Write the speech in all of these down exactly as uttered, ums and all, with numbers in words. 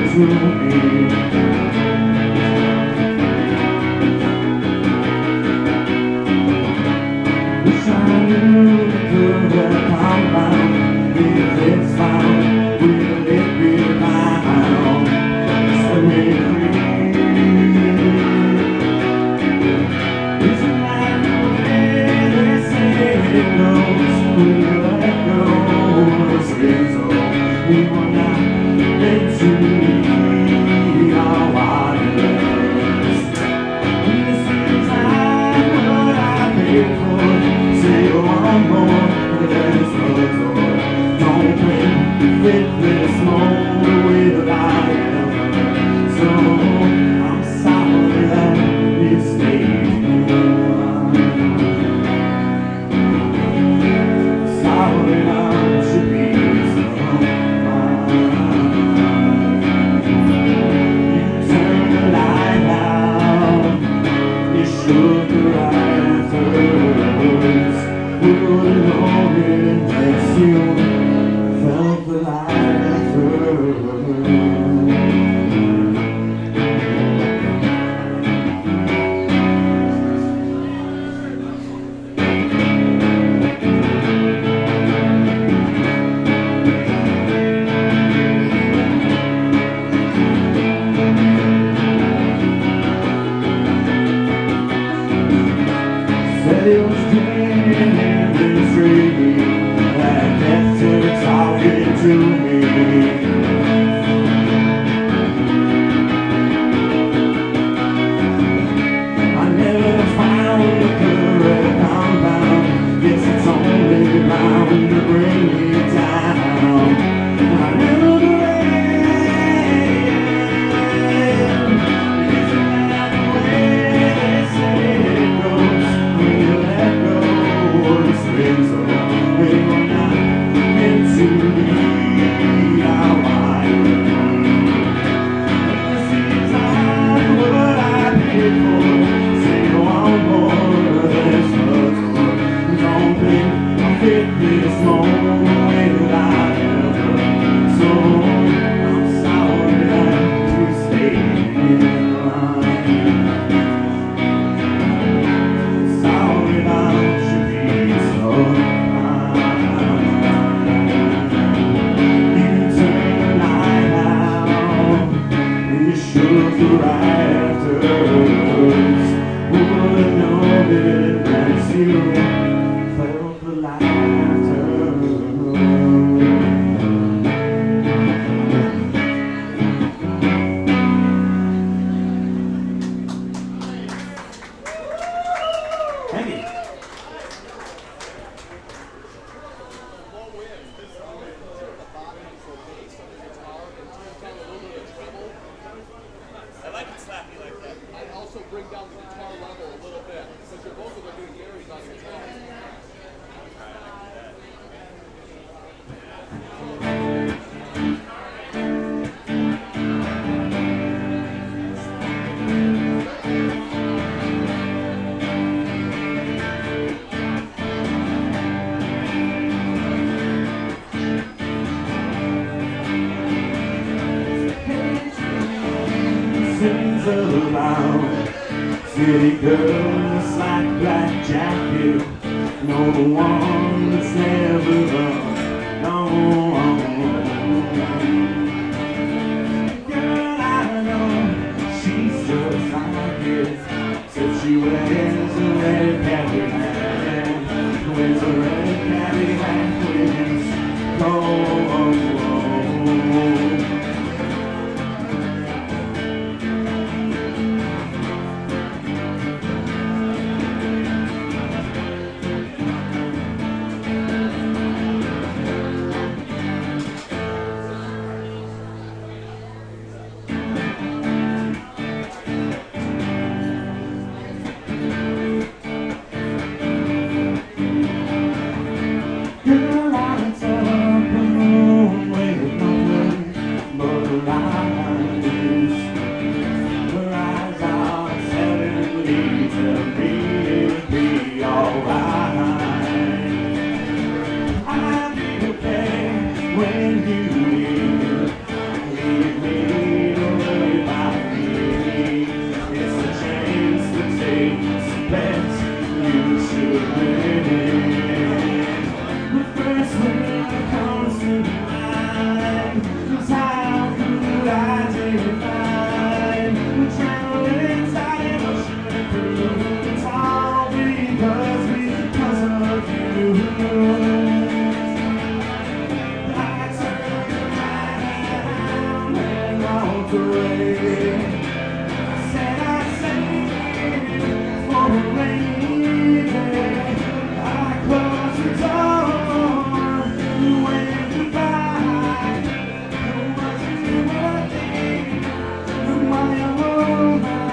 to me. Wish I knew the perfect compound. If it's found, will it be mine? Set me free. Isn't that the way they say it goes? When you let go, the strings of we were not meant to be our waters. This is not what I paid for. Say one more, there's no door. Don't play with this mold the way that I am. So I'm sorry that you stayed alive. Sorry I should be so fine. You turned the light out. You shook the rafters. Wouldn't know it unless you felt the laughter. Said it was dreaming in the tree that kept her talking to me. I never found the correct compound. Guess it's only bound to bring me down. I knew the way. Isn't that the way they say it goes? When you let go, the strings of we were not meant to be our wife. This is not what I paid for. Say one more, there's no door. Don't think I'll fit this mold the way that I am. So I'm sorry that we stayed in line. Sorry I should be so fine. You turned the light out and you shook the rafters. Wouldn't know it unless you felt the laughter. Thank you. I like it slappy like that. I'd also bring down the guitar level a little bit because you're both of them doing Gary's on guitar. Sings aloud. City girls like black jacket. No one that's never loved. No one. Girl, I know she's just like it. Said she wears a red cabbie hat. Wears a red cabbie hat when it's cold. Girl, I saw the moon with nothing but her eyes. Her eyes are telling me, tell me it'll be alright. I'll be okay when you leave. Leave me walked away. I said I'd save it for a rainy day. I closed the door and waved goodbye. It wasn't worth it in my own life.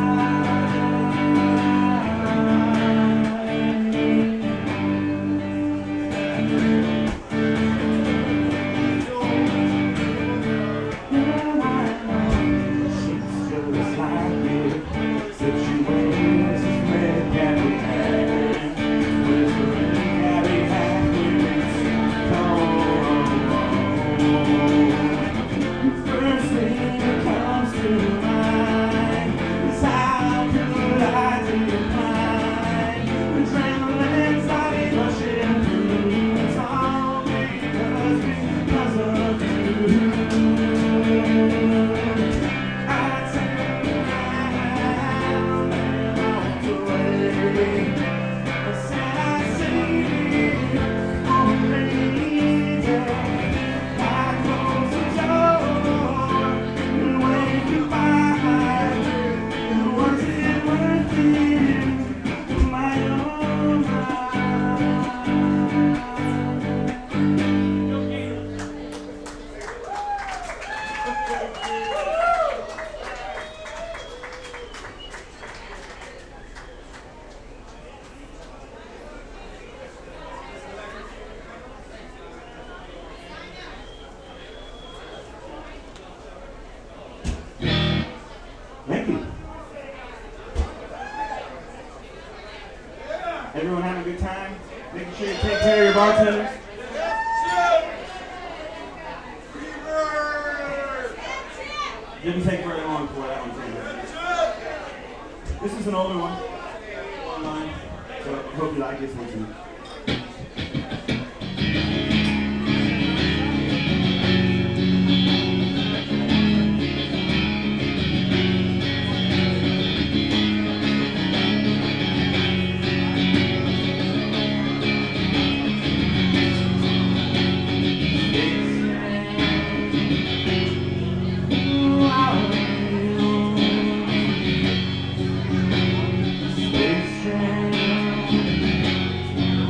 Thank you. Everyone having a good time? Making sure you take care of your bartenders? Didn't take very long for that one too. This is an older one. Online. So I hope you like this one too. Space Jam.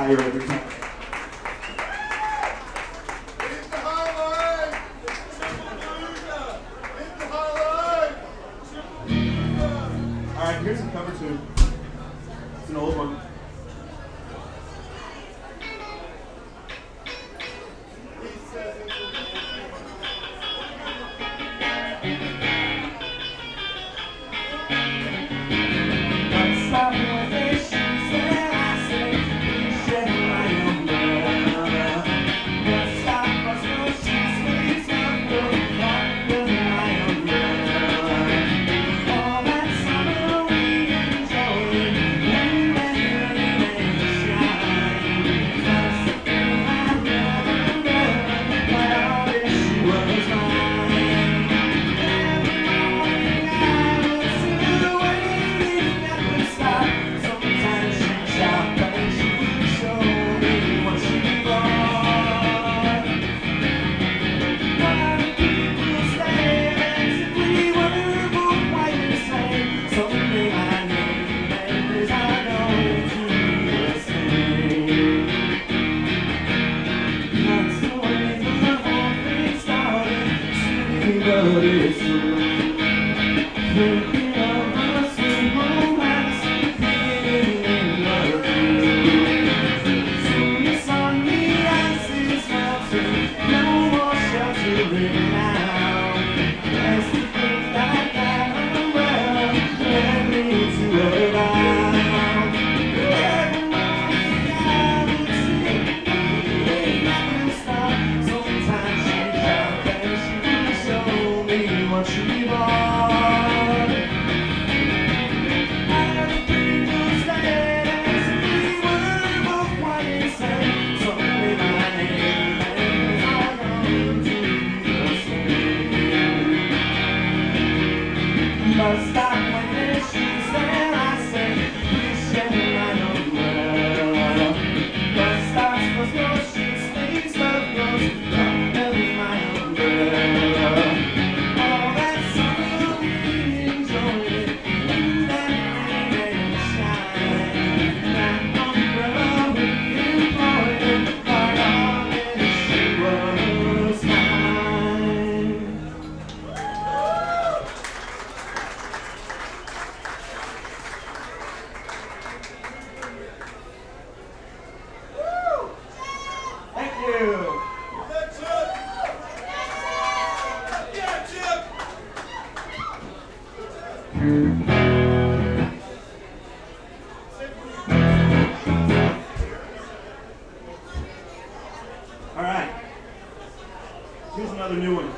higher every time. Alright, here's a cover tune. It's an old one. Alright, here's another new one.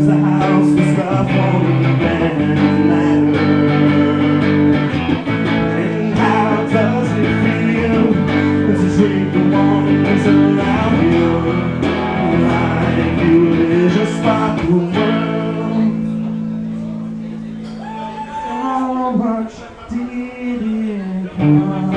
the house, the stuff on the ladder. And how does it feel to drink the ones around you? Like you is a spot in the world. How much did it cost?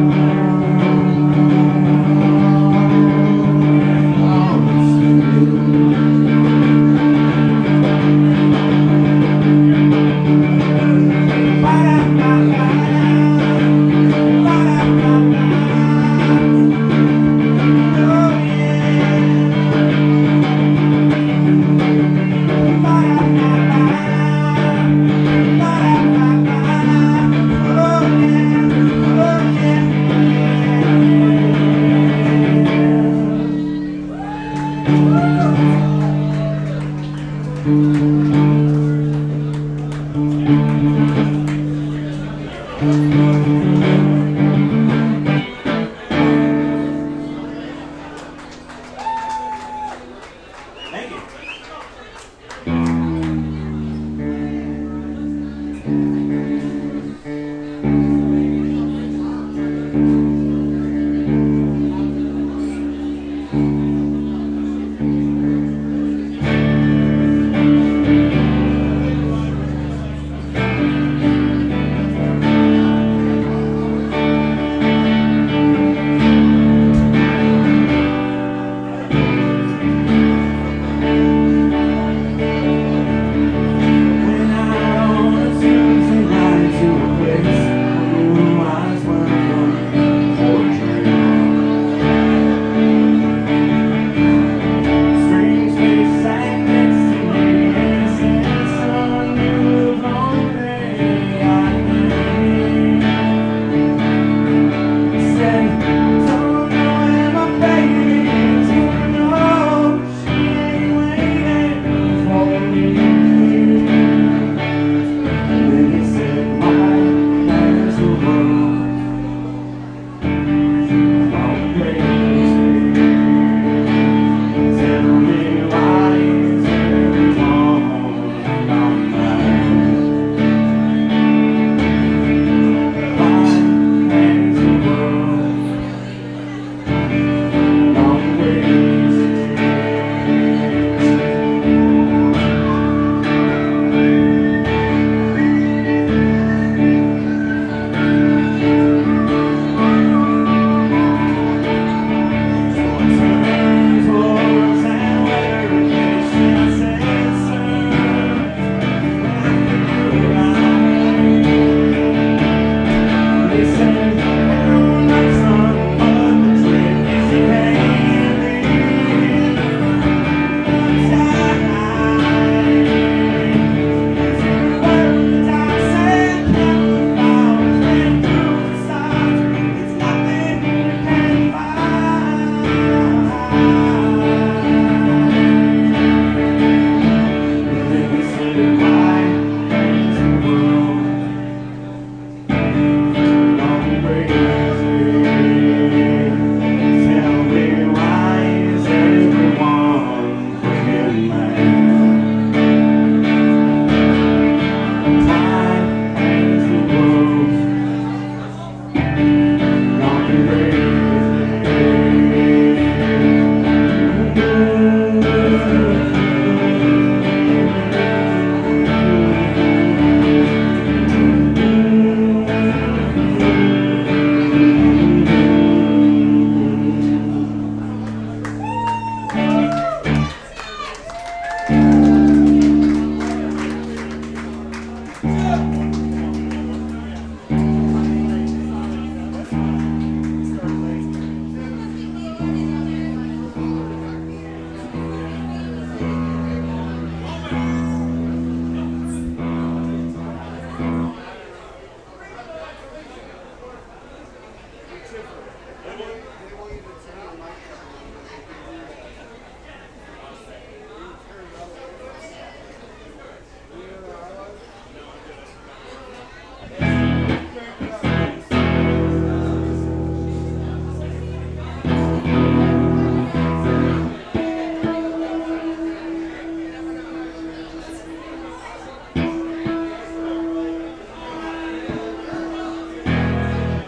Thank you.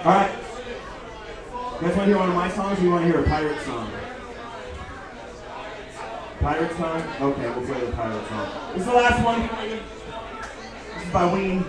Alright. You guys want to hear one of my songs or you want to hear a pirate song? Pirate song? Okay, we'll play the pirate song. This is the last one. This is by Ween.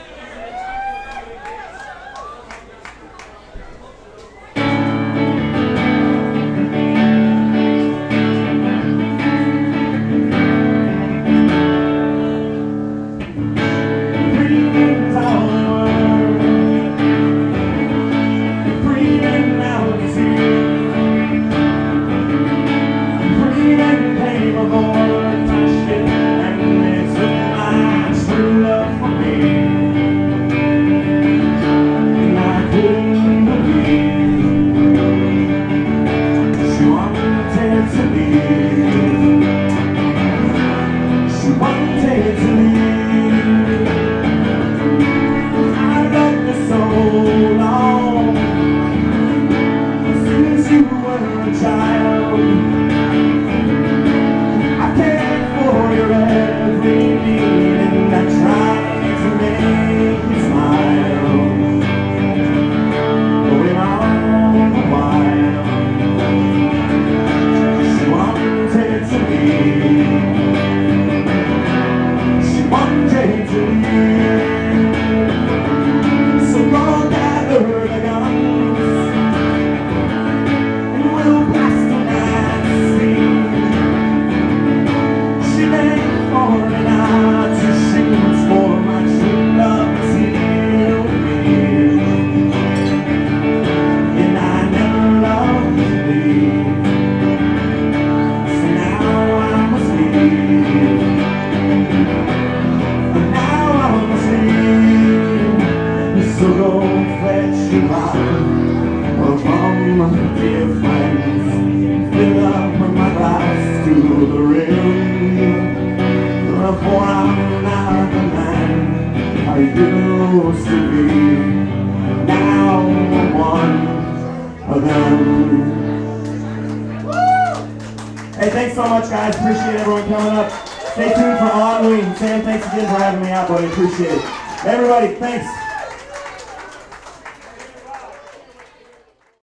Hey, thanks so much, guys. Appreciate everyone coming up. Stay tuned for On Wing. Sam, thanks again for having me out, buddy. Appreciate it. Everybody, thanks.